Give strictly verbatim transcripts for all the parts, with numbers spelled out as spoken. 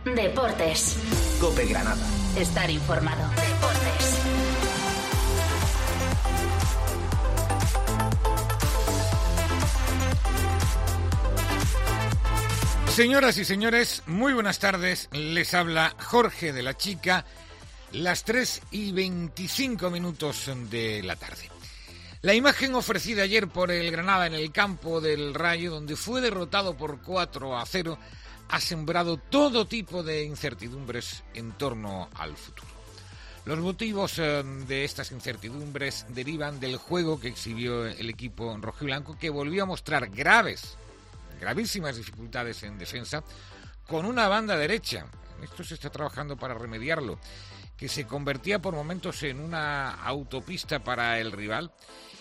Deportes. COPE Granada. Estar informado. Deportes. Señoras y señores, muy buenas tardes. Les habla Jorge de la Chica, las tres y veinticinco minutos de la tarde. La imagen ofrecida ayer por el Granada en el campo del Rayo, donde fue derrotado por cuatro a cero, ha sembrado todo tipo de incertidumbres en torno al futuro. Los motivos eh, de estas incertidumbres derivan del juego que exhibió el equipo rojiblanco, que volvió a mostrar graves gravísimas dificultades en defensa, con una banda derecha, esto se está trabajando para remediarlo, que se convertía por momentos en una autopista para el rival,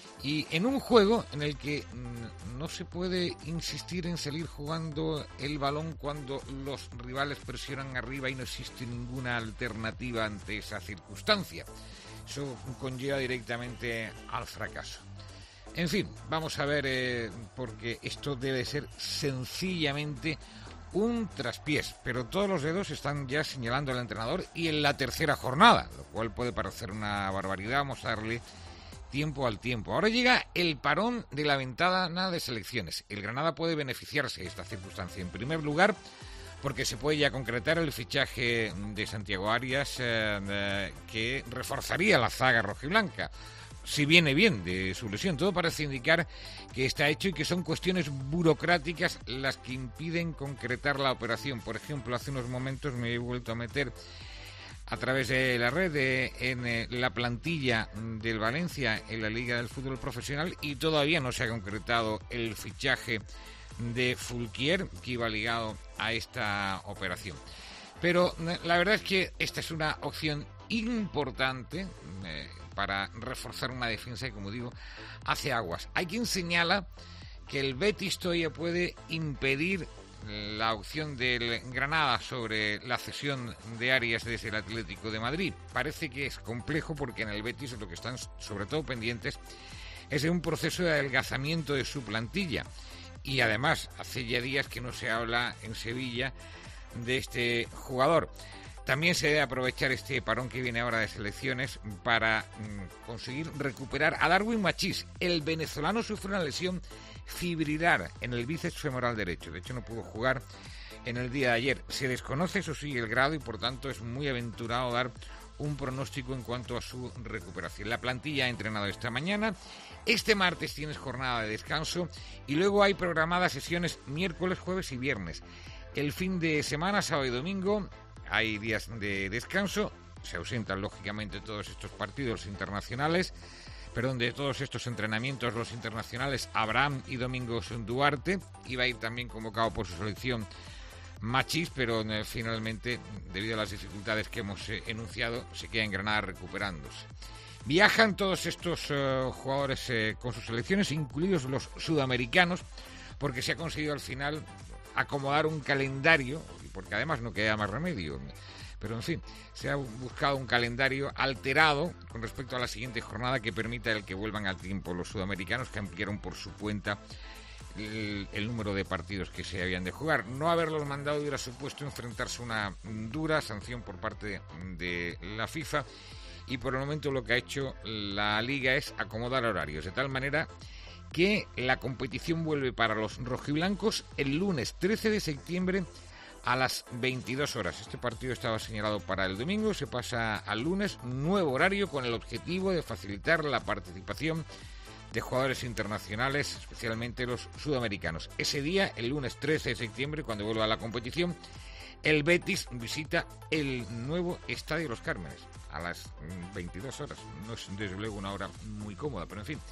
y en un juego en el que no se puede insistir en salir jugando el balón cuando los rivales presionan arriba y no existe ninguna alternativa ante esa circunstancia. Eso conlleva directamente al fracaso. En fin, vamos a ver, eh, porque esto debe ser sencillamente un traspiés, pero todos los dedos están ya señalando al entrenador y en la tercera jornada, lo cual puede parecer una barbaridad. Vamos a darle tiempo al tiempo. Ahora llega el parón de la ventana de selecciones. El Granada puede beneficiarse de esta circunstancia, en primer lugar, porque se puede ya concretar el fichaje de Santiago Arias, eh, eh, que reforzaría la zaga rojiblanca. Si viene bien de su lesión, todo parece indicar que está hecho y que son cuestiones burocráticas las que impiden concretar la operación. Por ejemplo, hace unos momentos me he vuelto a meter a través de la red de, en eh, la plantilla del Valencia en la Liga del Fútbol Profesional y todavía no se ha concretado el fichaje de Fulquier, que iba ligado a esta operación. Pero eh, la verdad es que esta es una opción importante eh, para reforzar una defensa que, como digo, hace aguas. Hay quien señala que el Betis todavía puede impedir la opción del Granada sobre la cesión de Arias desde el Atlético de Madrid. Parece que es complejo porque en el Betis lo que están sobre todo pendientes es de un proceso de adelgazamiento de su plantilla. Y además, hace ya días que no se habla en Sevilla de este jugador. También se debe aprovechar este parón que viene ahora de selecciones para mm, conseguir recuperar a Darwin Machís. El venezolano sufre una lesión fibrilar en el bíceps femoral derecho. De hecho, no pudo jugar en el día de ayer. Se desconoce, eso sí, el grado y por tanto es muy aventurado dar un pronóstico en cuanto a su recuperación. La plantilla ha entrenado esta mañana. Este martes tienes jornada de descanso y luego hay programadas sesiones miércoles, jueves y viernes. El fin de semana, sábado y domingo, hay días de descanso, se ausentan lógicamente todos estos partidos internacionales, perdón, de todos estos entrenamientos los internacionales. Abraham y Domingos Duarte, iba a ir también convocado por su selección Machís, pero eh, finalmente, debido a las dificultades que hemos eh, enunciado, se queda en Granada recuperándose. Viajan todos estos eh, jugadores eh, con sus selecciones, incluidos los sudamericanos, porque se ha conseguido al final acomodar un calendario, porque además no queda más remedio, pero en fin, se ha buscado un calendario alterado con respecto a la siguiente jornada que permita el que vuelvan al tiempo los sudamericanos, que ampliaron por su cuenta el, el número de partidos que se habían de jugar. No haberlos mandado hubiera supuesto enfrentarse a una dura sanción por parte de la FIFA, y por el momento lo que ha hecho la Liga es acomodar horarios, de tal manera que la competición vuelve para los rojiblancos el lunes trece de septiembre a las veintidós horas. Este partido estaba señalado para el domingo, se pasa al lunes, nuevo horario con el objetivo de facilitar la participación de jugadores internacionales, especialmente los sudamericanos. Ese día, el lunes trece de septiembre, cuando vuelva a la competición, el Betis visita el nuevo Estadio Los Cármenes a las veintidós horas. No es desde luego una hora muy cómoda, pero en fin.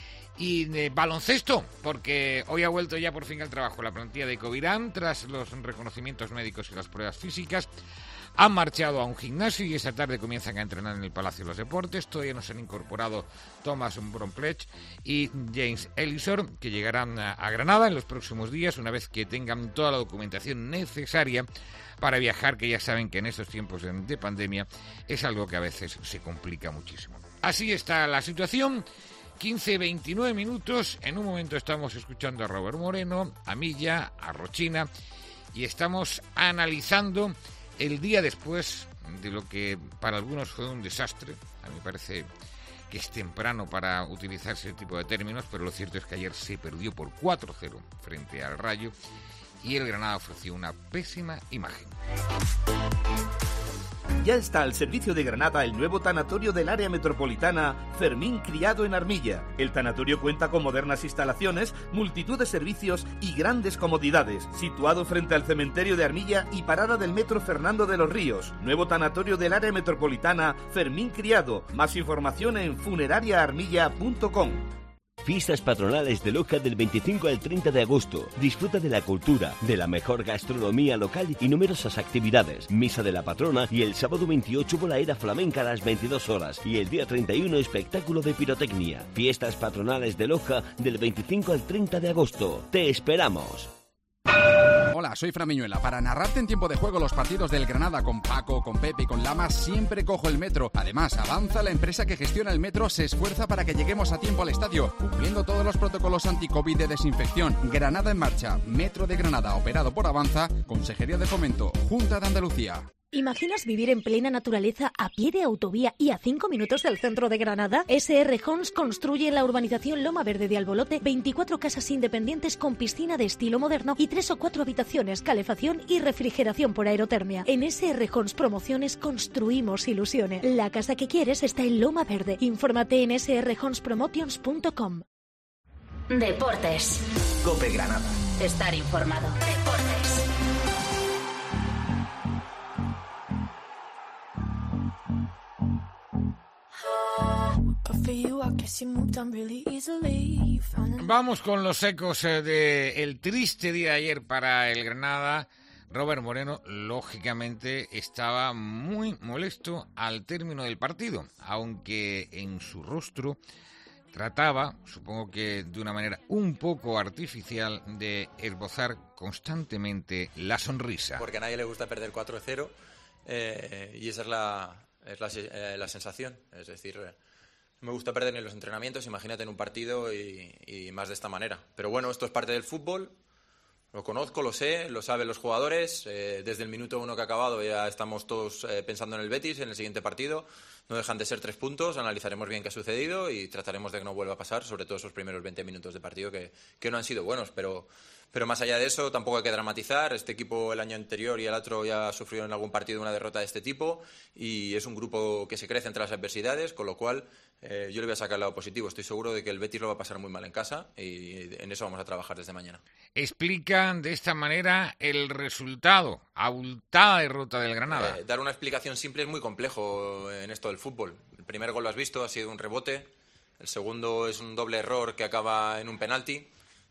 Y de baloncesto, porque hoy ha vuelto ya por fin al trabajo la plantilla de Covirán tras los reconocimientos médicos y las pruebas físicas. Han marchado a un gimnasio y esta tarde comienzan a entrenar en el Palacio de los Deportes. Todavía no se han incorporado Thomas Bromplech y James Ellison, que llegarán a, a Granada en los próximos días, una vez que tengan toda la documentación necesaria para viajar, que ya saben que en estos tiempos de, de pandemia es algo que a veces se complica muchísimo. Así está la situación. quince veintinueve minutos, en un momento estamos escuchando a Robert Moreno, a Milla, a Rochina, y estamos analizando el día después de lo que para algunos fue un desastre. A mí me parece que es temprano para utilizar ese tipo de términos, pero lo cierto es que ayer se perdió por cuatro cero frente al Rayo y el Granada ofreció una pésima imagen. Ya está al servicio de Granada el nuevo tanatorio del área metropolitana Fermín Criado en Armilla. El tanatorio cuenta con modernas instalaciones, multitud de servicios y grandes comodidades. Situado frente al cementerio de Armilla y parada del metro Fernando de los Ríos. Nuevo tanatorio del área metropolitana Fermín Criado. Más información en funeraria armilla punto com. Fiestas patronales de Loja del veinticinco al treinta de agosto. Disfruta de la cultura, de la mejor gastronomía local y numerosas actividades. Misa de la patrona y el sábado veintiocho volaera flamenca a las veintidós horas y el día treinta y uno espectáculo de pirotecnia. Fiestas patronales de Loja del veinticinco al treinta de agosto. ¡Te esperamos! Hola, soy Fran Miñuela. Para narrarte en tiempo de juego los partidos del Granada con Paco, con Pepe y con Lama, siempre cojo el metro. Además, Avanza, la empresa que gestiona el metro, se esfuerza para que lleguemos a tiempo al estadio, cumpliendo todos los protocolos anti-COVID de desinfección. Granada en marcha. Metro de Granada, operado por Avanza, Consejería de Fomento, Junta de Andalucía. ¿Imaginas vivir en plena naturaleza, a pie de autovía y a cinco minutos del centro de Granada? S R Homes construye en la urbanización Loma Verde de Albolote veinticuatro casas independientes con piscina de estilo moderno y tres o cuatro habitaciones, calefacción y refrigeración por aerotermia. En S R Homes Promociones construimos ilusiones. La casa que quieres está en Loma Verde. Infórmate en s r homes promotions punto com. Deportes. COPE Granada. Estar informado. Deportes. Vamos con los ecos del triste día de ayer para el Granada. Robert Moreno, lógicamente, estaba muy molesto al término del partido, aunque en su rostro trataba, supongo que de una manera un poco artificial, de esbozar constantemente la sonrisa. Porque a nadie le gusta perder cuatro cero eh, y esa es la, es la, eh, la sensación. Es decir, eh, no me gusta perder en los entrenamientos, imagínate en un partido y, y más de esta manera. Pero bueno, esto es parte del fútbol, lo conozco, lo sé, lo saben los jugadores. Eh, desde el minuto uno que ha acabado ya estamos todos eh, pensando en el Betis, en el siguiente partido. No dejan de ser tres puntos, analizaremos bien qué ha sucedido y trataremos de que no vuelva a pasar, sobre todo esos primeros veinte minutos de partido que, que no han sido buenos. Pero, pero más allá de eso, tampoco hay que dramatizar. Este equipo el año anterior y el otro ya sufrió en algún partido una derrota de este tipo y es un grupo que se crece entre las adversidades, con lo cual eh, yo le voy a sacar el lado positivo. Estoy seguro de que el Betis lo va a pasar muy mal en casa y en eso vamos a trabajar desde mañana. Explican de esta manera el resultado, abultada derrota del Granada. Eh, dar una explicación simple es muy complejo en esto del fútbol. El primer gol lo has visto, ha sido un rebote. El segundo es un doble error que acaba en un penalti.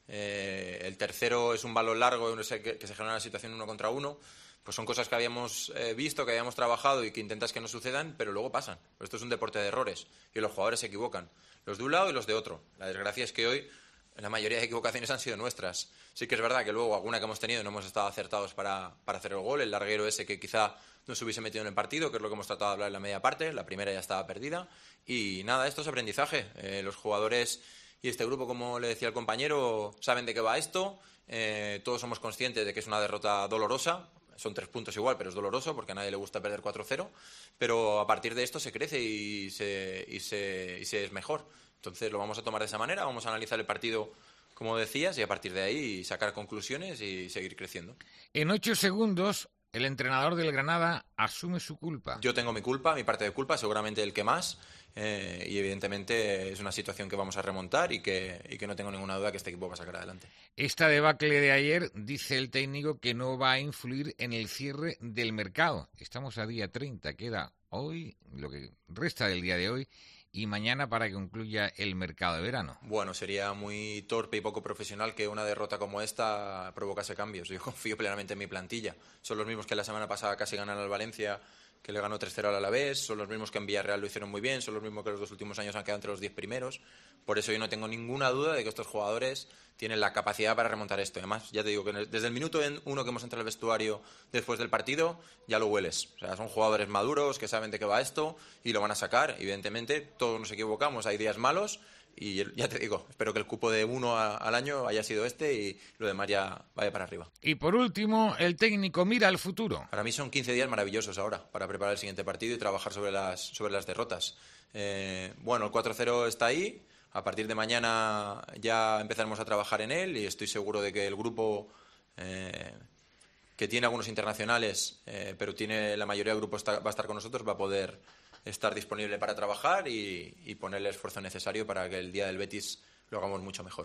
Eh, el tercero es un balón largo que se genera una situación uno contra uno. Pues son cosas que habíamos eh, visto, que habíamos trabajado y que intentas que no sucedan, pero luego pasan. Esto es un deporte de errores y los jugadores se equivocan, los de un lado y los de otro. La desgracia es que hoy la mayoría de equivocaciones han sido nuestras. Sí que es verdad que luego alguna que hemos tenido no hemos estado acertados para, para hacer el gol. El larguero ese que quizá no se hubiese metido en el partido, que es lo que hemos tratado de hablar en la media parte. La primera ya estaba perdida. Y nada, esto es aprendizaje. Eh, los jugadores y este grupo, como le decía el compañero, saben de qué va esto. Eh, todos somos conscientes de que es una derrota dolorosa. Son tres puntos igual, pero es doloroso porque a nadie le gusta perder cuatro cero. Pero a partir de esto se crece y se, y se, y se es mejor. Entonces lo vamos a tomar de esa manera, vamos a analizar el partido, como decías, y a partir de ahí sacar conclusiones y seguir creciendo. En ocho segundos, el entrenador del Granada asume su culpa. Yo tengo mi culpa, mi parte de culpa, seguramente el que más, eh, y evidentemente es una situación que vamos a remontar y que, y que no tengo ninguna duda que este equipo va a sacar adelante. Esta debacle de ayer, dice el técnico, que no va a influir en el cierre del mercado. Estamos a día treinta, queda hoy, lo que resta del día de hoy, y mañana para que concluya el mercado de verano. Bueno, sería muy torpe y poco profesional que una derrota como esta provocase cambios. Yo confío plenamente en mi plantilla. Son los mismos que la semana pasada casi ganan al Valencia, que le ganó tres cero al Alavés, son los mismos que en Villarreal lo hicieron muy bien, son los mismos que los dos últimos años han quedado entre los diez primeros. Por eso yo no tengo ninguna duda de que estos jugadores tienen la capacidad para remontar esto. Además, ya te digo que desde el minuto uno que hemos entrado al vestuario después del partido, ya lo hueles. O sea, son jugadores maduros que saben de qué va esto y lo van a sacar. Evidentemente, todos nos equivocamos, hay días malos, y ya te digo, espero que el cupo de uno a, al año haya sido este y lo demás ya vaya para arriba. Y por último, el técnico mira al futuro. Para mí son quince días maravillosos ahora para preparar el siguiente partido y trabajar sobre las, sobre las derrotas. Eh, bueno, el cuatro cero está ahí, a partir de mañana ya empezaremos a trabajar en él y estoy seguro de que el grupo... Eh, que tiene algunos internacionales, eh, pero tiene la mayoría del grupo está, va a estar con nosotros, va a poder estar disponible para trabajar y, y poner el esfuerzo necesario para que el día del Betis lo hagamos mucho mejor.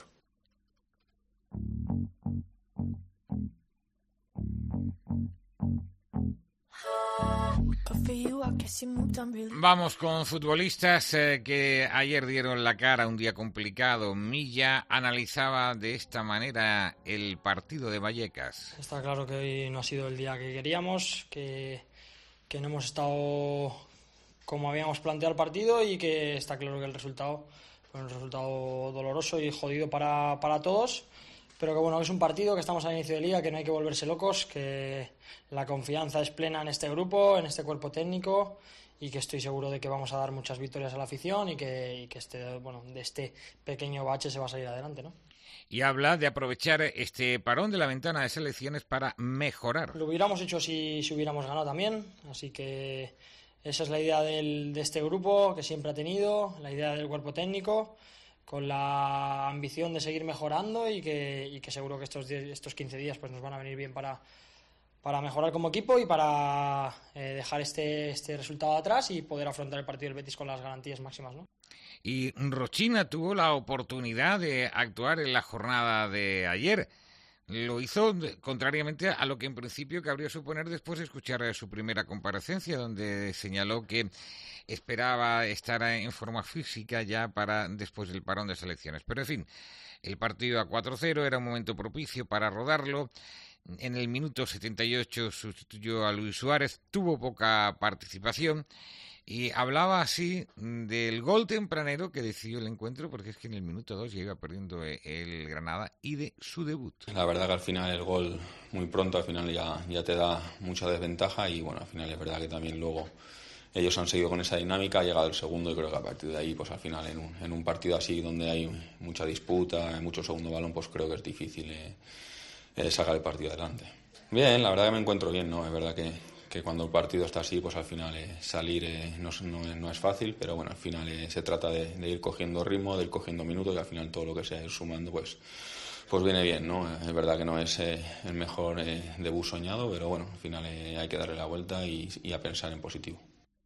Vamos con futbolistas eh, que ayer dieron la cara, un día complicado. Milla analizaba de esta manera el partido de Vallecas. Está claro que hoy no ha sido el día que queríamos, que, que no hemos estado como habíamos planteado el partido y que está claro que el resultado fue un resultado doloroso y jodido para, para todos. Pero que bueno, que es un partido, que estamos al inicio de liga, que no hay que volverse locos, que la confianza es plena en este grupo, en este cuerpo técnico y que estoy seguro de que vamos a dar muchas victorias a la afición y que, y que este, bueno, de este pequeño bache se va a salir adelante, ¿no? Y habla de aprovechar este parón de la ventana de selecciones para mejorar. Lo hubiéramos hecho si, si hubiéramos ganado también, así que esa es la idea del, de este grupo que siempre ha tenido, la idea del cuerpo técnico, con la ambición de seguir mejorando y que, y que seguro que estos, estos quince días pues nos van a venir bien para, para mejorar como equipo y para eh, dejar este, este resultado atrás y poder afrontar el partido del Betis con las garantías máximas, ¿no? Y Rochina tuvo la oportunidad de actuar en la jornada de ayer. Lo hizo contrariamente a lo que en principio cabría suponer después de escuchar su primera comparecencia, donde señaló que esperaba estar en forma física ya para después del parón de selecciones. Pero en fin, el partido a cuatro cero era un momento propicio para rodarlo. En el minuto setenta y ocho sustituyó a Luis Suárez, tuvo poca participación y hablaba así del gol tempranero que decidió el encuentro, porque es que en el minuto dos ya iba perdiendo el Granada, y de su debut. La verdad que al final el gol muy pronto al final ya, ya te da mucha desventaja y bueno, al final es verdad que también luego ellos han seguido con esa dinámica, ha llegado el segundo y creo que a partir de ahí pues al final en un, en un partido así donde hay mucha disputa, mucho segundo balón, pues creo que es difícil eh, eh, sacar el partido adelante. Bien, la verdad que me encuentro bien, ¿no? Es verdad que que cuando el partido está así, pues al final eh, salir eh, no, no, no es fácil, pero bueno, al final eh, se trata de, de ir cogiendo ritmo, de ir cogiendo minutos y al final todo lo que sea ir sumando, pues pues viene bien, ¿no? Es verdad que no es eh, el mejor eh, debut soñado, pero bueno, al final eh, hay que darle la vuelta y, y a pensar en positivo.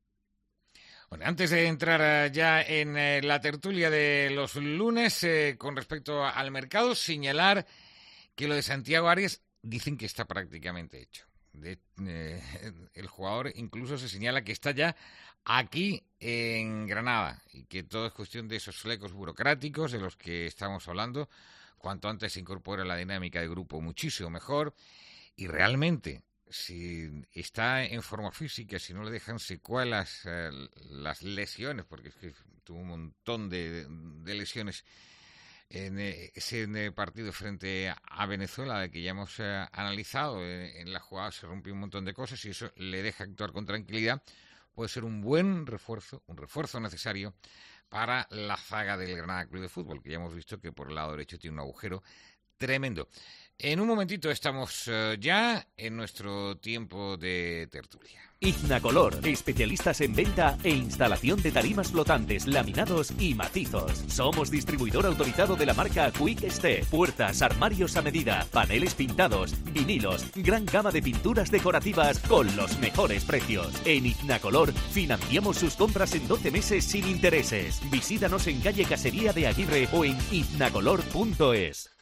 Bueno, antes de entrar ya en eh, la tertulia de los lunes, eh, con respecto al mercado, señalar que lo de Santiago Arias dicen que está prácticamente hecho. De, eh, el jugador incluso se señala que está ya aquí en Granada y que todo es cuestión de esos flecos burocráticos de los que estamos hablando. Cuanto antes se incorpora la dinámica del grupo, muchísimo mejor. Y realmente, si está en forma física, si no le dejan secuelas eh, las lesiones, porque es que tuvo un montón de, de lesiones en ese partido frente a Venezuela, de que ya hemos eh, analizado, eh, en la jugada se rompió un montón de cosas y eso le deja actuar con tranquilidad, puede ser un buen refuerzo, un refuerzo necesario para la zaga del Granada Club de Fútbol, que ya hemos visto que por el lado derecho tiene un agujero tremendo. En un momentito estamos eh, ya en nuestro tiempo de tertulia. Ignacolor, especialistas en venta e instalación de tarimas flotantes, laminados y macizos. Somos distribuidor autorizado de la marca Quick Step. Puertas, armarios a medida, paneles pintados, vinilos, gran gama de pinturas decorativas con los mejores precios. En Ignacolor financiamos sus compras en doce meses sin intereses. Visítanos en calle Casería de Aguirre o en ignacolor punto es.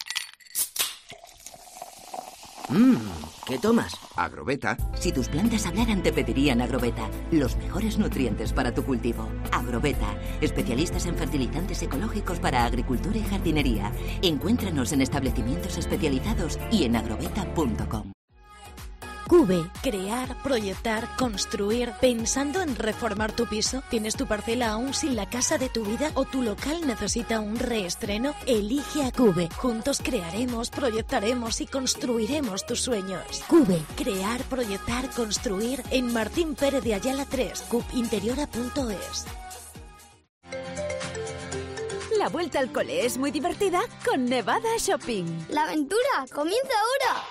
Mmm, ¿qué tomas? Agrobeta. Si tus plantas hablaran te pedirían Agrobeta, los mejores nutrientes para tu cultivo. Agrobeta, especialistas en fertilizantes ecológicos para agricultura y jardinería. Encuéntranos en establecimientos especializados y en agrobeta punto com. Cube, crear, proyectar, construir, pensando en reformar tu piso. ¿Tienes tu parcela aún sin la casa de tu vida o tu local necesita un reestreno? Elige a Cube. Juntos crearemos, proyectaremos y construiremos tus sueños. Cube, crear, proyectar, construir en Martín Pérez de Ayala tres, cubinteriora punto es. La vuelta al cole es muy divertida con Nevada Shopping. ¡La aventura comienza ahora!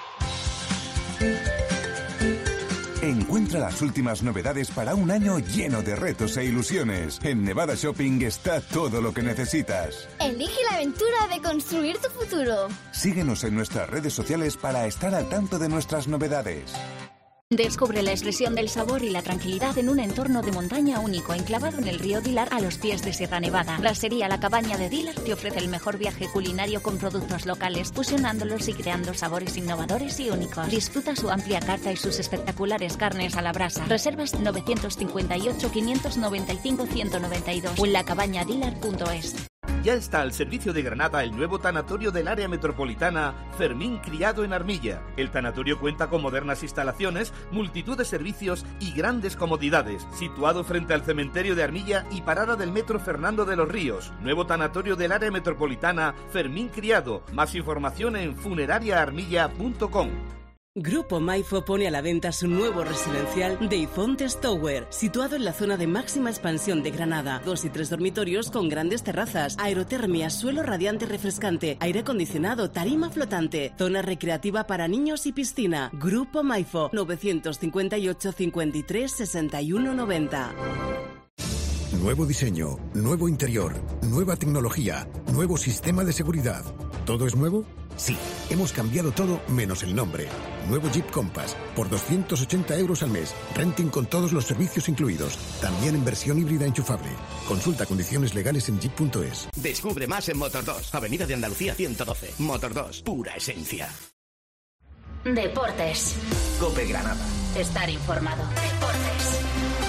Encuentra las últimas novedades para un año lleno de retos e ilusiones. En Nevada Shopping está todo lo que necesitas. Elige la aventura de construir tu futuro. Síguenos en nuestras redes sociales para estar al tanto de nuestras novedades. Descubre la expresión del sabor y la tranquilidad en un entorno de montaña único, enclavado en el río Dilar a los pies de Sierra Nevada. Brassería La Cabaña de Dilar te ofrece el mejor viaje culinario con productos locales, fusionándolos y creando sabores innovadores y únicos. Disfruta su amplia carta y sus espectaculares carnes a la brasa. Reservas nueve cinco ocho, cinco nueve cinco, uno nueve dos o en la cabaña dilar punto es. Ya está al servicio de Granada el nuevo tanatorio del área metropolitana Fermín Criado en Armilla. El tanatorio cuenta con modernas instalaciones, multitud de servicios y grandes comodidades. Situado frente al cementerio de Armilla y parada del metro Fernando de los Ríos. Nuevo tanatorio del área metropolitana Fermín Criado. Más información en funeraria armilla punto com. Grupo Maifo pone a la venta su nuevo residencial Deifontes Tower, situado en la zona de máxima expansión de Granada. Dos y tres dormitorios con grandes terrazas, aerotermia, suelo radiante refrescante, aire acondicionado, tarima flotante, zona recreativa para niños y piscina. Grupo Maifo, nueve cinco ocho, cincuenta y tres, sesenta y uno, noventa. Nuevo diseño, nuevo interior, nueva tecnología, nuevo sistema de seguridad. ¿Todo es nuevo? Sí, hemos cambiado todo menos el nombre. Nuevo Jeep Compass, por doscientos ochenta euros al mes. Renting con todos los servicios incluidos. También en versión híbrida enchufable. Consulta condiciones legales en jeep punto es. Descubre más en Motor dos, Avenida de Andalucía ciento doce. Motor dos, pura esencia. Deportes. COPE Granada. Estar informado. Deportes.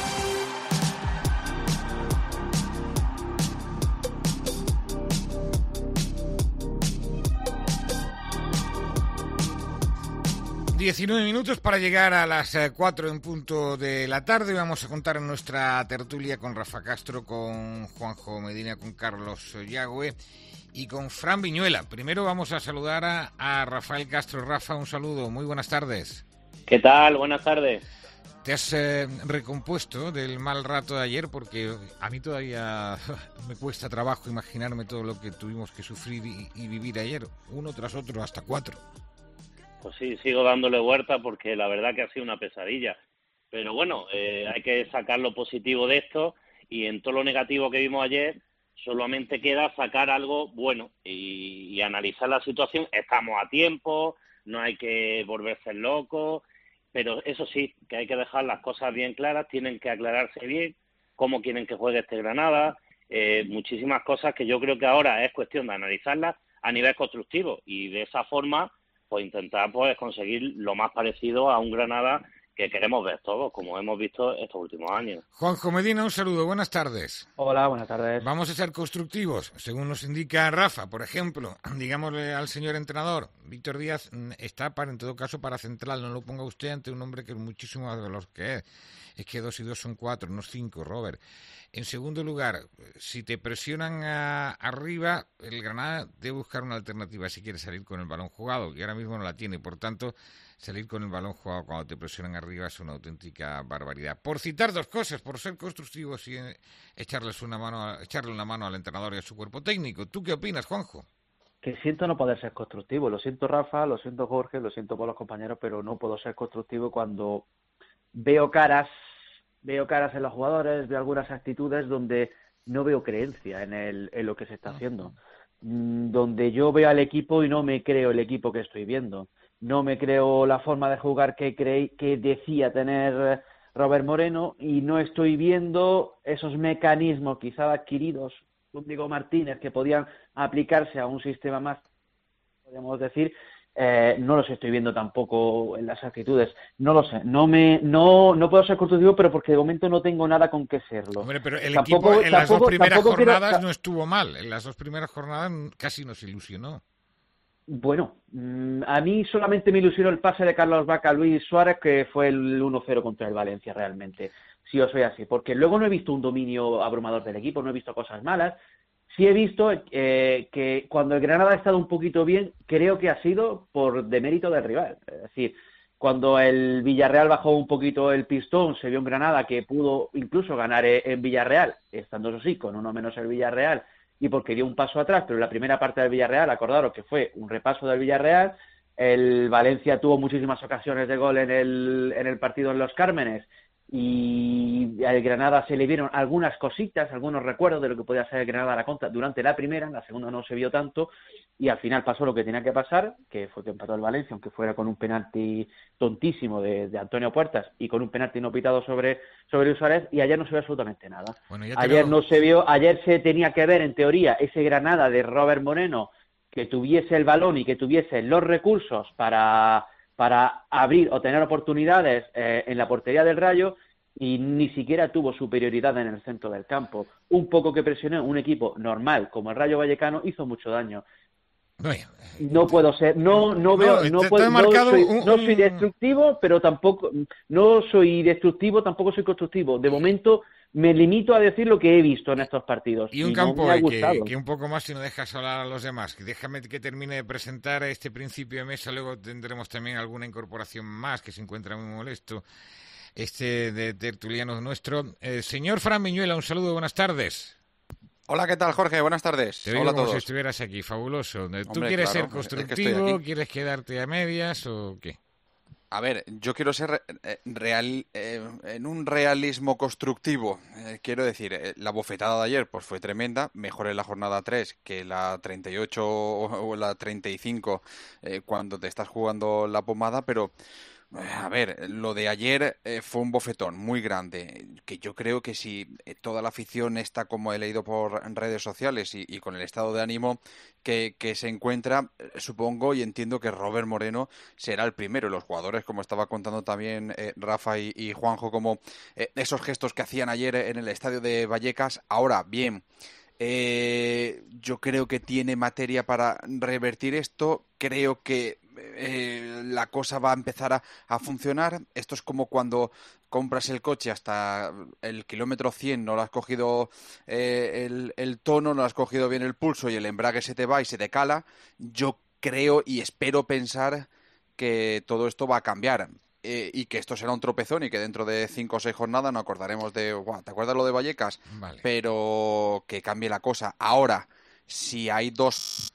diecinueve minutos para llegar a las cuatro en punto de la tarde. Vamos a contar en nuestra tertulia con Rafa Castro, con Juanjo Medina, con Carlos Yagüe y con Fran Viñuela. Primero vamos a saludar a, a Rafael Castro. Rafa, un saludo, muy buenas tardes. ¿Qué tal? Buenas tardes. ¿Te has eh, recompuesto del mal rato de ayer? Porque a mí todavía me cuesta trabajo imaginarme todo lo que tuvimos que sufrir y, y vivir ayer, uno tras otro, hasta cuatro. Pues sí, sigo dándole vuelta porque la verdad que ha sido una pesadilla. Pero bueno, eh, hay que sacar lo positivo de esto y en todo lo negativo que vimos ayer solamente queda sacar algo bueno y, y analizar la situación. Estamos a tiempo, no hay que volverse locos, pero eso sí, que hay que dejar las cosas bien claras, tienen que aclararse bien cómo quieren que juegue este Granada, eh, muchísimas cosas que yo creo que ahora es cuestión de analizarlas a nivel constructivo y de esa forma pues intentar pues conseguir lo más parecido a un Granada que queremos ver todos, como hemos visto estos últimos años. Juanjo Medina, un saludo, buenas tardes. Hola, buenas tardes. Vamos a ser constructivos, según nos indica Rafa, por ejemplo, digámosle al señor entrenador, Víctor Díaz está para, en todo caso, para central, no lo ponga usted ante un hombre que es muchísimo más de los que es, es que dos y dos son cuatro, no cinco, Robert. En segundo lugar, si te presionan a, arriba, el Granada debe buscar una alternativa si quiere salir con el balón jugado, que ahora mismo no la tiene. Por tanto, salir con el balón jugado cuando te presionan arriba es una auténtica barbaridad. Por citar dos cosas, por ser constructivos y echarles una mano, echarle una mano al entrenador y a su cuerpo técnico. ¿Tú qué opinas, Juanjo? Que siento no poder ser constructivo. Lo siento, Rafa, lo siento, Jorge, lo siento por los compañeros, pero no puedo ser constructivo cuando veo caras Veo caras en los jugadores, veo algunas actitudes donde no veo creencia en, el, en lo que se está haciendo. Mm, donde yo veo al equipo y no me creo el equipo que estoy viendo. No me creo la forma de jugar que creí, que decía tener Robert Moreno y no estoy viendo esos mecanismos quizá adquiridos por Diego Martínez que podían aplicarse a un sistema más, podríamos decir. Eh, no los estoy viendo tampoco en las actitudes, no lo sé, no me no no puedo ser constructivo, pero porque de momento no tengo nada con qué serlo. Hombre, pero el tampoco, equipo en las tampoco, dos primeras jornadas quiero... no estuvo mal, en las dos primeras jornadas casi nos ilusionó. Bueno, a mí solamente me ilusionó el pase de Carlos Vaca a Luis Suárez, que fue el uno cero contra el Valencia realmente, si os soy así, porque luego no he visto un dominio abrumador del equipo, no he visto cosas malas. Sí he visto eh, que cuando el Granada ha estado un poquito bien, creo que ha sido por demérito del rival. Es decir, cuando el Villarreal bajó un poquito el pistón, se vio un Granada que pudo incluso ganar en Villarreal, estando eso sí, con uno menos el Villarreal, y porque dio un paso atrás, pero la primera parte del Villarreal, acordaros que fue un repaso del Villarreal, el Valencia tuvo muchísimas ocasiones de gol en el, en el partido en Los Cármenes, y al Granada se le vieron algunas cositas, algunos recuerdos de lo que podía ser el Granada a la contra durante la primera, en la segunda no se vio tanto, y al final pasó lo que tenía que pasar, que fue que empató el Valencia, aunque fuera con un penalti tontísimo de, de Antonio Puertas y con un penalti no pitado sobre, sobre Suárez, y ayer no se vio absolutamente nada. Bueno, ayer lo... no se vio, ayer se tenía que ver, en teoría, ese Granada de Robert Moreno, que tuviese el balón y que tuviese los recursos para... para abrir o tener oportunidades eh, en la portería del Rayo, y ni siquiera tuvo superioridad en el centro del campo. Un poco que presionó un equipo normal como el Rayo Vallecano hizo mucho daño. No puedo ser, no no veo, no, no, puedo, no, soy, un, no soy destructivo, pero tampoco, no soy destructivo, tampoco soy constructivo. De momento me limito a decir lo que he visto en estos partidos. Y un y campo no me ha que, que un poco más si no dejas hablar a los demás. Déjame que termine de presentar este principio de mesa, luego tendremos también alguna incorporación más que se encuentra muy molesto. Este de tertuliano nuestro. Eh, señor Fran Miñuela, un saludo, buenas tardes. Hola, ¿qué tal, Jorge? Buenas tardes. Te veo Hola a como todos. si estuvieras aquí, fabuloso. ¿Tú Hombre, quieres claro, ser constructivo, es que quieres quedarte a medias o qué? A ver, yo quiero ser real, eh, en un realismo constructivo. Eh, quiero decir, eh, la bofetada de ayer pues fue tremenda, mejor en la jornada tres que la treinta y ocho o la treinta y cinco eh, cuando te estás jugando la pomada, pero... A ver, lo de ayer eh, fue un bofetón muy grande, que yo creo que si toda la afición está, como he leído por redes sociales, y, y con el estado de ánimo que, que se encuentra, supongo y entiendo que Robert Moreno será el primero. Los jugadores, como estaba contando también eh, Rafa y, y Juanjo, como eh, esos gestos que hacían ayer en el estadio de Vallecas. Ahora, bien... Eh, yo creo que tiene materia para revertir esto, creo que eh, la cosa va a empezar a, a funcionar. Esto es como cuando compras el coche hasta el kilómetro cien, no lo has cogido eh, el, el tono, no has cogido bien el pulso y el embrague se te va y se te cala. Yo creo y espero pensar que todo esto va a cambiar. Eh, y que esto será un tropezón y que dentro de cinco o seis jornadas nos acordaremos de... Wow, ¿te acuerdas lo de Vallecas? Vale. Pero que cambie la cosa. Ahora, si hay dos...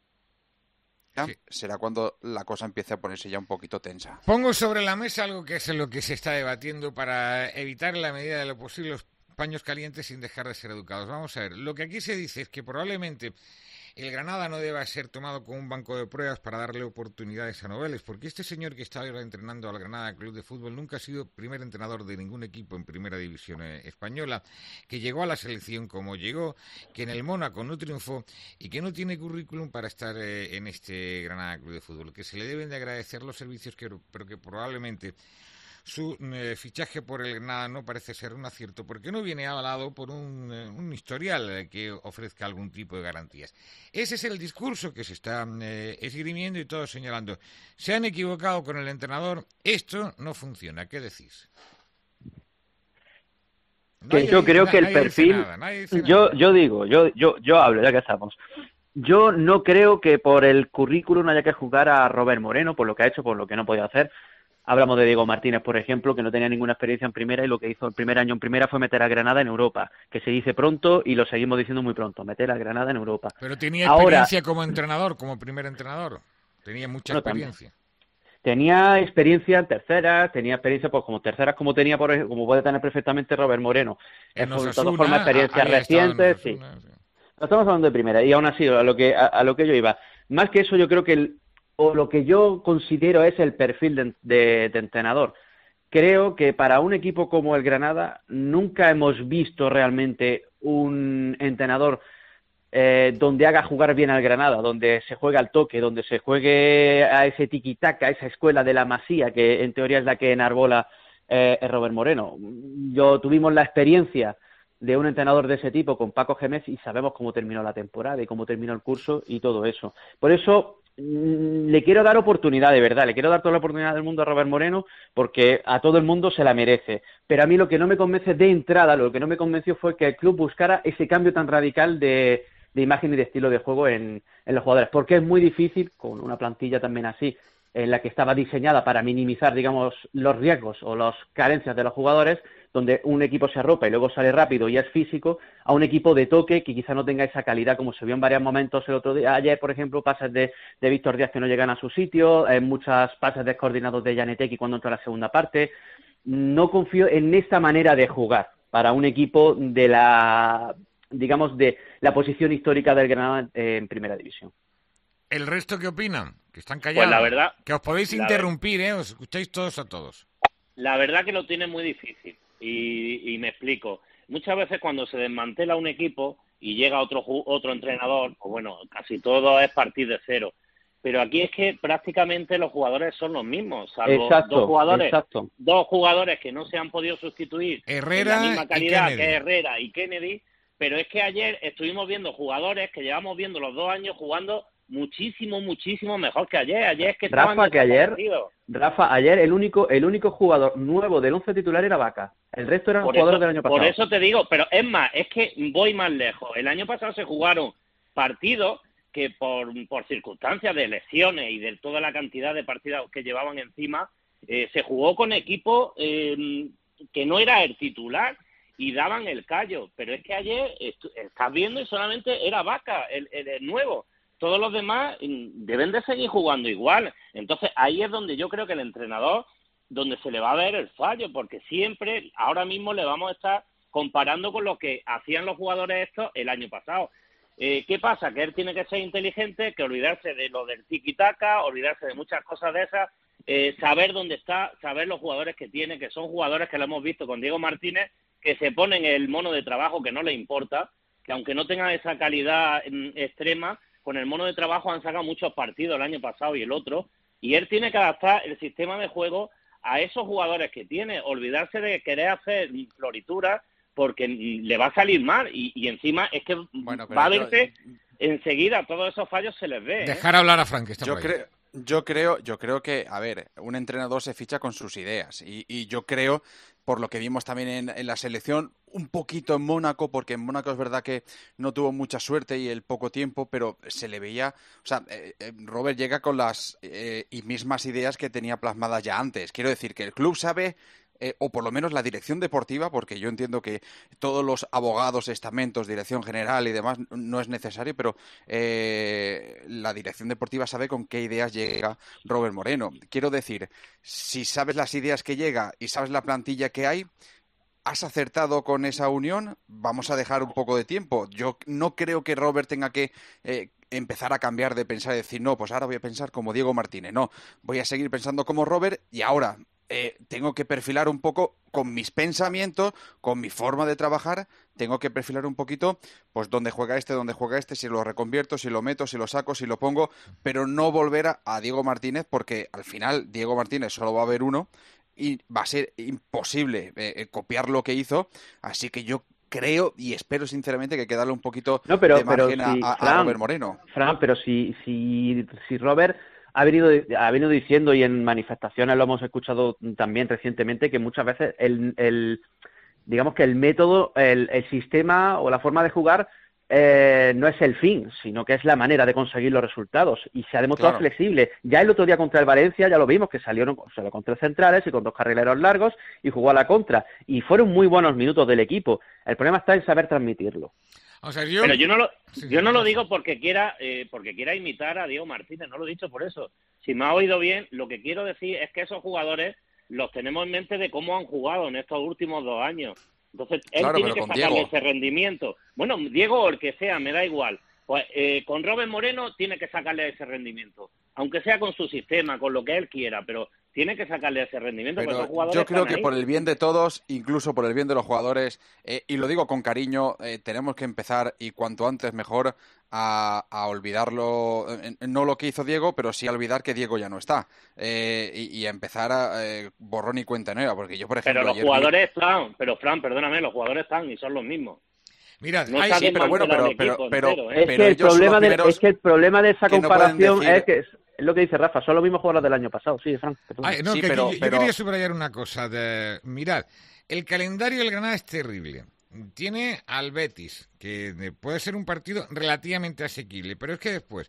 Sí. Será cuando la cosa empiece a ponerse ya un poquito tensa. Pongo sobre la mesa algo que es lo que se está debatiendo para evitar en la medida de lo posible los paños calientes sin dejar de ser educados. Vamos a ver, lo que aquí se dice es que probablemente... el Granada no deba ser tomado como un banco de pruebas para darle oportunidades a Noveles, porque este señor que está ahora entrenando al Granada Club de Fútbol nunca ha sido primer entrenador de ningún equipo en primera división española, que llegó a la selección como llegó, que en el Mónaco no triunfó y que no tiene currículum para estar eh, en este Granada Club de Fútbol, que se le deben de agradecer los servicios, que, pero que probablemente... su eh, fichaje por el Granada no parece ser un acierto porque no viene avalado por un, eh, un historial eh, que ofrezca algún tipo de garantías. Ese es el discurso que se está eh, esgrimiendo y todos señalando. Se han equivocado con el entrenador, esto no funciona. ¿Qué decís? No que yo creo que el perfil... Yo, yo digo, yo, yo, yo hablo, ya que estamos. Yo no creo que por el currículum haya que jugar a Robert Moreno, por lo que ha hecho, por lo que no ha podido hacer. Hablamos de Diego Martínez, por ejemplo, que no tenía ninguna experiencia en primera y lo que hizo el primer año en primera fue meter a Granada en Europa, que se dice pronto y lo seguimos diciendo muy pronto, meter a Granada en Europa. Pero tenía experiencia Ahora, como entrenador, como primer entrenador, tenía mucha bueno, experiencia. También. Tenía experiencia en terceras, tenía experiencia pues como terceras como tenía por ejemplo, como puede tener perfectamente Robert Moreno. En de todas formas, experiencias recientes, sí. No estamos hablando de primera y aún así a lo que a, a lo que yo iba. Más que eso, yo creo que el o lo que yo considero es el perfil de, de, de entrenador. Creo que para un equipo como el Granada nunca hemos visto realmente un entrenador eh, donde haga jugar bien al Granada, donde se juegue al toque, donde se juegue a ese tiki-taka, a esa escuela de la Masía, que en teoría es la que enarbola eh, Robert Moreno. Yo tuvimos la experiencia de un entrenador de ese tipo con Paco Gémez y sabemos cómo terminó la temporada y cómo terminó el curso y todo eso. Por eso le quiero dar oportunidad, de verdad, le quiero dar toda la oportunidad del mundo a Robert Moreno porque a todo el mundo se la merece. Pero a mí lo que no me convence de entrada, lo que no me convenció fue que el club buscara ese cambio tan radical de, de imagen y de estilo de juego en, en los jugadores, porque es muy difícil, con una plantilla también así, en la que estaba diseñada para minimizar, digamos, los riesgos o las carencias de los jugadores, donde un equipo se arropa y luego sale rápido y es físico, a un equipo de toque que quizá no tenga esa calidad, como se vio en varios momentos el otro día. Ayer, por ejemplo, pases de, de Víctor Díaz que no llegan a su sitio, eh, muchas pases descoordinados de Janetekis cuando entra la segunda parte. No confío en esta manera de jugar para un equipo de la, digamos, de la posición histórica del Granada en Primera División. ¿El resto qué opinan? Que están callados. Pues la verdad... Que os podéis interrumpir, ¿eh? Os escucháis todos a todos. La verdad que lo tiene muy difícil. Y, y me explico. Muchas veces cuando se desmantela un equipo y llega otro otro entrenador, pues bueno, casi todo es partir de cero. Pero aquí es que prácticamente los jugadores son los mismos, salvo exacto, dos jugadores, exacto. dos jugadores que no se han podido sustituir Herrera en la misma calidad y que Herrera y Kennedy. Pero es que ayer estuvimos viendo jugadores que llevamos viendo los dos años jugando muchísimo, muchísimo mejor que ayer. Ayer es que estaban Rafa, que ayer, partidos. Rafa, ayer el único, el único jugador nuevo del once titular era Vaca. El resto eran Por jugadores eso, del año pasado. Por eso te digo, pero es más, es que voy más lejos. El año pasado se jugaron partidos que por, por circunstancias de lesiones y de toda la cantidad de partidos que llevaban encima, eh, se jugó con equipos eh, que no era el titular y daban el callo. Pero es que ayer est- estás viendo y solamente era Vaca, el, el, el nuevo. Todos los demás deben de seguir jugando igual. Entonces ahí es donde yo creo que el entrenador, donde se le va a ver el fallo, porque siempre, ahora mismo le vamos a estar comparando con lo que hacían los jugadores estos el año pasado. Eh, ¿Qué pasa? Que él tiene que ser inteligente, que olvidarse de lo del tiki-taka, olvidarse de muchas cosas de esas, eh, saber dónde está, saber los jugadores que tiene, que son jugadores que lo hemos visto con Diego Martínez, que se ponen el mono de trabajo que no le importa, que aunque no tengan esa calidad mm, extrema, con el mono de trabajo han sacado muchos partidos el año pasado y el otro, y él tiene que adaptar el sistema de juego a esos jugadores que tiene, olvidarse de querer hacer florituras porque le va a salir mal y, y encima es que bueno, va a yo... verse enseguida, todos esos fallos se les ve. Dejar ¿eh? hablar a Frank, que está yo por ahí. creo Yo creo, yo creo que, a ver, un entrenador se ficha con sus ideas y, y yo creo, por lo que vimos también en, en la selección, un poquito en Mónaco, porque en Mónaco es verdad que no tuvo mucha suerte y el poco tiempo, pero se le veía, o sea, eh, eh, Robert llega con las eh, y mismas ideas que tenía plasmadas ya antes. Quiero decir que el club sabe... Eh, o por lo menos la dirección deportiva, porque yo entiendo que todos los abogados, estamentos, dirección general y demás no es necesario, pero eh, la dirección deportiva sabe con qué ideas llega Robert Moreno. Quiero decir, si sabes las ideas que llega y sabes la plantilla que hay, ¿has acertado con esa unión? Vamos a dejar un poco de tiempo. Yo no creo que Robert tenga que... Eh, empezar a cambiar de pensar y decir, no, pues ahora voy a pensar como Diego Martínez. No, voy a seguir pensando como Robert y ahora eh, tengo que perfilar un poco con mis pensamientos, con mi forma de trabajar, tengo que perfilar un poquito pues dónde juega este, dónde juega este, si lo reconvierto, si lo meto, si lo saco, si lo pongo, pero no volver a, a Diego Martínez porque al final Diego Martínez solo va a haber uno y va a ser imposible eh, copiar lo que hizo, así que yo creo y espero sinceramente que hay que darle un poquito no, pero, de margen pero si, a, a Fran, Robert Moreno. Fran, pero si, si, si Robert ha venido, ha venido diciendo y en manifestaciones lo hemos escuchado también recientemente que muchas veces el, el digamos que el método, el, el sistema o la forma de jugar eh, no es el fin, sino que es la manera de conseguir los resultados y se ha demostrado Claro. flexible. Ya el otro día contra el Valencia ya lo vimos, que salieron solo con tres centrales y con dos carrileros largos y jugó a la contra y fueron muy buenos minutos del equipo. El problema está en saber transmitirlo. O sea, yo... Pero yo no lo, Sí, yo sí, no lo sí. digo porque quiera, eh, porque quiera imitar a Diego Martínez, no lo he dicho por eso. Si me ha oído bien, lo que quiero decir es que esos jugadores los tenemos en mente de cómo han jugado en estos últimos dos años. Entonces, él Claro, tiene pero que con sacarle Diego. ese rendimiento. Bueno, Diego o el que sea, me da igual. Pues eh, con Robert Moreno tiene que sacarle ese rendimiento. Aunque sea con su sistema, con lo que él quiera, pero tiene que sacarle ese rendimiento. porque Pero esos jugadores yo creo están que ahí. por el bien de todos, incluso por el bien de los jugadores, eh, y lo digo con cariño, eh, tenemos que empezar, y cuanto antes mejor, a, a olvidarlo, eh, no lo que hizo Diego, pero sí a olvidar que Diego ya no está, eh, y, y a empezar a eh, borrón y cuenta nueva, porque yo, por ejemplo... Pero los ayer vi- jugadores están, pero Fran, perdóname, los jugadores están y son los mismos. Mirad, No hay- está sí, pero bueno, pero, desmantelado el pero, equipo pero, entero, ¿eh? Es pero que el ellos son los problema de, primeros es que el problema de esa que no pueden comparación decir- es que es, es lo que dice Rafa, son los mismos jugadores del año pasado. Sí, Fran. que tú- Ay, no, Sí, que pero- aquí- yo pero- quería subrayar una cosa. De, mirad, el calendario del Granada es terrible. Tiene al Betis, que puede ser un partido relativamente asequible, pero es que después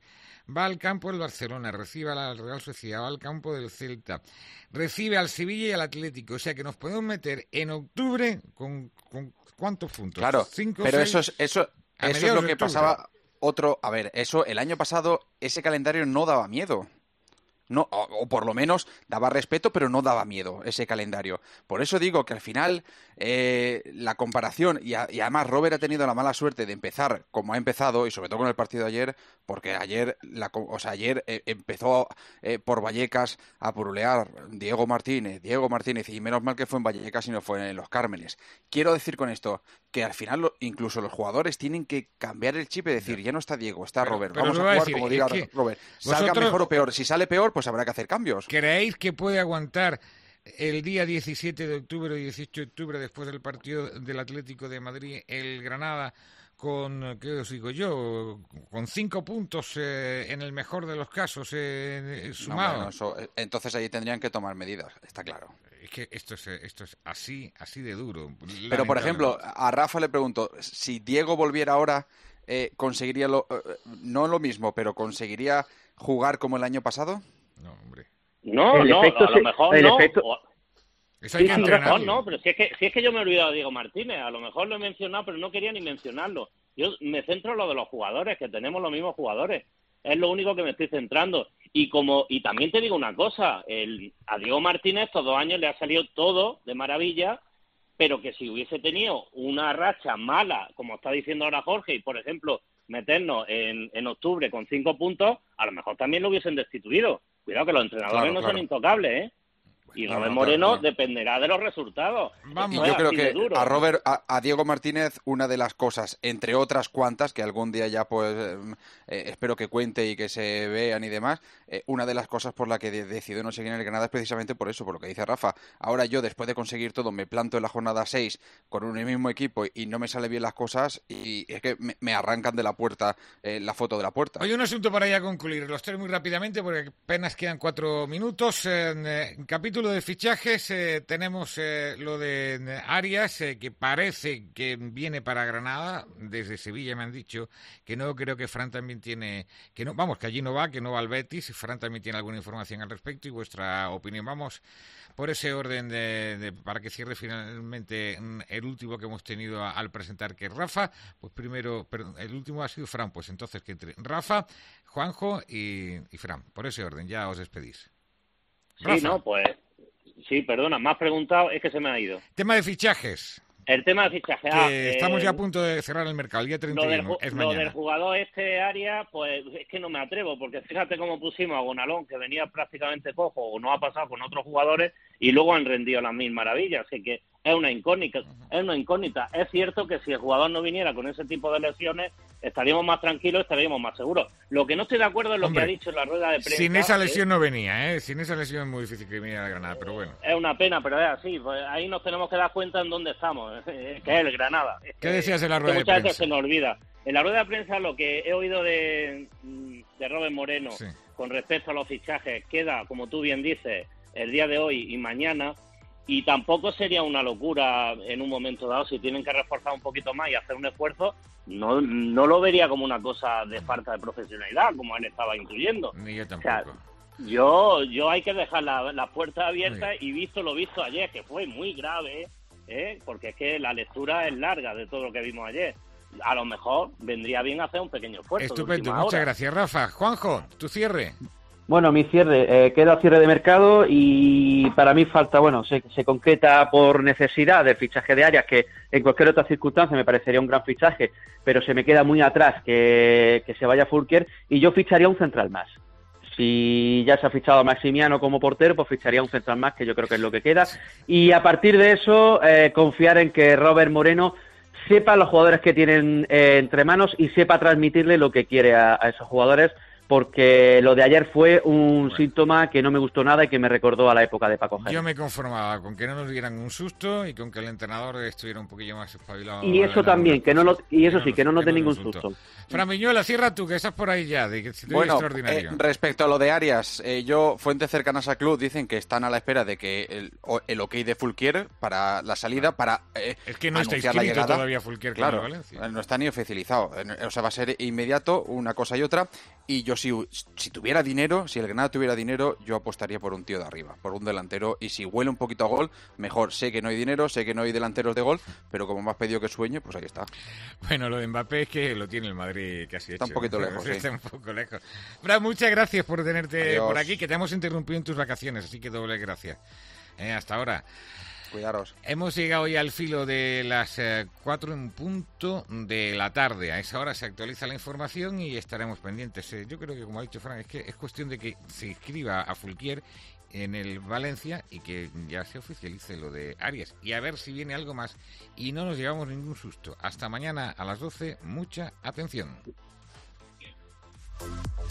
va al campo del Barcelona, recibe a la Real Sociedad, va al campo del Celta, recibe al Sevilla y al Atlético. O sea que nos podemos meter en octubre con, con ¿cuántos puntos? Claro, Cinco, pero seis, eso es, eso, eso es lo que pasaba. Otro, a ver, eso el año pasado ese calendario no daba miedo. No, o, o por lo menos daba respeto, pero no daba miedo ese calendario. Por eso digo que al final eh, la comparación, y, a, y además Robert ha tenido la mala suerte de empezar como ha empezado, y sobre todo con el partido de ayer, porque ayer, la, o sea, ayer eh, empezó eh, por Vallecas a purulear Diego Martínez, Diego Martínez, y menos mal que fue en Vallecas y no fue en Los Cármenes. Quiero decir con esto que al final lo, incluso los jugadores tienen que cambiar el chip y decir, ya no está Diego, está pero, Robert, pero vamos a a jugar decir, como diga Robert. Salga vosotros... mejor o peor, si sale peor, pues habrá que hacer cambios. ¿Creéis que puede aguantar el día diecisiete de octubre o dieciocho de octubre, después del partido del Atlético de Madrid, el Granada con, ¿qué os digo yo? Con cinco puntos eh, en el mejor de los casos eh, sumados? No, bueno, eso, entonces ahí tendrían que tomar medidas, está claro. Es que esto es, esto es así, así de duro. Pero, por ejemplo, a Rafa le pregunto, si Diego volviera ahora, eh, ¿conseguiría lo, eh, no lo mismo, pero conseguiría jugar como el año pasado? No, hombre. No, el no, efecto a lo se, mejor el no. Efecto... O... Eso hay sí, que sí, entrenarlo. mejor no, pero si es, que, si es que yo me he olvidado de Diego Martínez, a lo mejor lo he mencionado, pero no quería ni mencionarlo. Yo me centro en lo de los jugadores, que tenemos los mismos jugadores. Es lo único que me estoy centrando. Y como y también te digo una cosa, el, a Diego Martínez estos dos años le ha salido todo de maravilla, pero que si hubiese tenido una racha mala, como está diciendo ahora Jorge, y por ejemplo meternos en, en octubre con cinco puntos, a lo mejor también lo hubiesen destituido. Cuidado que los entrenadores claro, no claro. son intocables, ¿eh? Y Claro, Robert claro, Moreno claro. dependerá de los resultados. Vamos. Y Esto yo es creo así que de duro. a Robert, a, a Diego Martínez, una de las cosas, entre otras cuantas, que algún día ya pues eh, eh, espero que cuente y que se vean y demás, eh, una de las cosas por la que de, decidió no seguir en el Granada es precisamente por eso, por lo que dice Rafa. Ahora yo, después de conseguir todo, me planto en la jornada seis con un mismo equipo y no me salen bien las cosas y es que me, me arrancan de la puerta eh, la foto de la puerta. Oye, un asunto para ya concluir, los tres muy rápidamente porque apenas quedan cuatro minutos. En, eh, en capítulo de fichajes eh, tenemos eh, lo de eh, Arias, eh, que parece que viene para Granada. Desde Sevilla me han dicho que no, creo que Fran también tiene, que no, vamos, que allí no va, que no va al Betis. Fran también tiene alguna información al respecto y vuestra opinión. Vamos por ese orden de, de, para que cierre finalmente el último que hemos tenido a, al presentar, que es Rafa. Pues primero, perdón, el último ha sido Fran, pues entonces que entre Rafa, Juanjo y, y Fran. Por ese orden, ya os despedís. Sí, Rafa. no, pues... Sí, perdona, me has preguntado, es que se me ha ido. Tema de fichajes. El tema de fichajes. Que ah, estamos eh, ya a punto de cerrar el mercado, el día treinta y uno, Lo del, es lo mañana. del jugador este Arias, pues es que no me atrevo, porque fíjate cómo pusimos a Gonalón, que venía prácticamente cojo, o no ha pasado con otros jugadores, y luego han rendido las mil maravillas, así que es una incógnita, es una incógnita. Es cierto que si el jugador no viniera con ese tipo de lesiones, estaríamos más tranquilos, estaríamos más seguros. Lo que no estoy de acuerdo es lo Hombre, que ha dicho en la rueda de prensa. Sin esa lesión ¿eh? no venía, ¿eh? Sin esa lesión es muy difícil que viniera a Granada, pero bueno. Es una pena, pero es así. Pues ahí nos tenemos que dar cuenta en dónde estamos, que es el Granada. Es ¿Qué que, decías en la que rueda de muchas prensa? veces se nos olvida. En la rueda de prensa lo que he oído de, de Robert Moreno Sí. con respecto a los fichajes queda, como tú bien dices, el día de hoy y mañana, y tampoco sería una locura en un momento dado si tienen que reforzar un poquito más y hacer un esfuerzo. No, no lo vería como una cosa de falta de profesionalidad, como él estaba incluyendo. Ni yo O sea, tampoco. yo, yo hay que dejar las la puertas abiertas y visto lo visto ayer, que fue muy grave, ¿eh? Porque es que la lectura es larga de todo lo que vimos ayer. A lo mejor vendría bien hacer un pequeño esfuerzo. de Estupendo, última muchas hora. gracias, Rafa. Juanjo, tu cierre. Bueno, mi cierre, eh, queda cierre de mercado y para mí falta, bueno, se, se concreta por necesidad del fichaje de Arias, que en cualquier otra circunstancia me parecería un gran fichaje, pero se me queda muy atrás que, que se vaya Fulker y yo ficharía un central más. Si ya se ha fichado a Maximiano como portero, pues ficharía un central más, que yo creo que es lo que queda. Y a partir de eso, eh, confiar en que Robert Moreno sepa los jugadores que tienen eh, entre manos y sepa transmitirle lo que quiere a, a esos jugadores, porque lo de ayer fue un bueno. síntoma que no me gustó nada y que me recordó a la época de Paco Gémez. Yo me conformaba con que no nos dieran un susto y con que el entrenador estuviera un poquillo más espabilado. Y eso también, que no lo, y eso que sí, no, que no nos dé ningún susto. susto. Fran Miñuela, cierra tú, que estás por ahí ya, de que si bueno, extraordinario. Eh, respecto a lo de Arias, eh, yo, fuentes cercanas al club dicen que están a la espera de que el, el ok de Fulquier para la salida, para eh, es que no está inscrito la llegada. Todavía Fulquier, claro, Valencia. No está ni oficializado, o sea, va a ser inmediato una cosa y otra, y yo si, si tuviera dinero, si el Granada tuviera dinero, yo apostaría por un tío de arriba, por un delantero, y si huele un poquito a gol, mejor. Sé que no hay dinero, sé que no hay delanteros de gol, pero como me has pedido que sueñe, pues ahí está. Bueno, lo de Mbappé es que lo tiene el Madrid casi hecho. Está un poquito lejos, sí. Está un poco lejos. Fran, muchas gracias por tenerte Adiós. por aquí, que te hemos interrumpido en tus vacaciones, así que doble gracias. Eh, hasta ahora. Cuidaros. Hemos llegado ya al filo de las eh, cuatro en punto de la tarde. A esa hora se actualiza la información y estaremos pendientes. Eh, yo creo que, como ha dicho Fran, es que es cuestión de que se inscriba a Fulquier en el Valencia y que ya se oficialice lo de Arias. Y a ver si viene algo más. Y no nos llevamos ningún susto. Hasta mañana a las doce. Mucha atención.